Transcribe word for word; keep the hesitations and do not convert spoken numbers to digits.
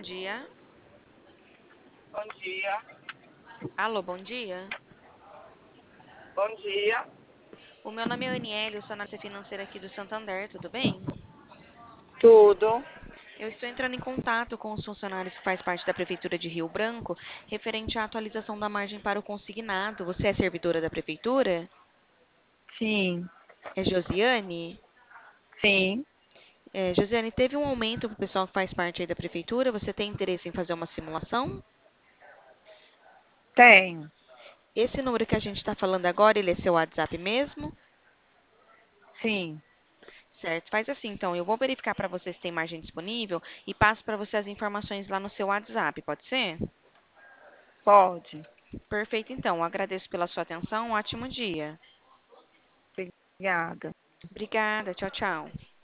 dia. Bom dia. Alô, bom dia. Bom dia. O meu nome é Aniele, eu sou analista financeira aqui do Santander, tudo bem? Tudo. Eu estou entrando em contato com os funcionários que faz parte da Prefeitura de Rio Branco, referente à atualização da margem para o consignado. Você é servidora da Prefeitura? Sim. É Josiane? Sim. É, Josiane, teve um aumento para o pessoal que faz parte aí da Prefeitura? Você tem interesse em fazer uma simulação? Tenho. Esse número que a gente está falando agora, ele é seu WhatsApp mesmo? Sim. Certo, faz assim então, eu vou verificar para você se tem margem disponível e passo para você as informações lá no seu WhatsApp, pode ser? Pode. Perfeito então, agradeço pela sua atenção, um ótimo dia. Obrigada. Obrigada, tchau, tchau.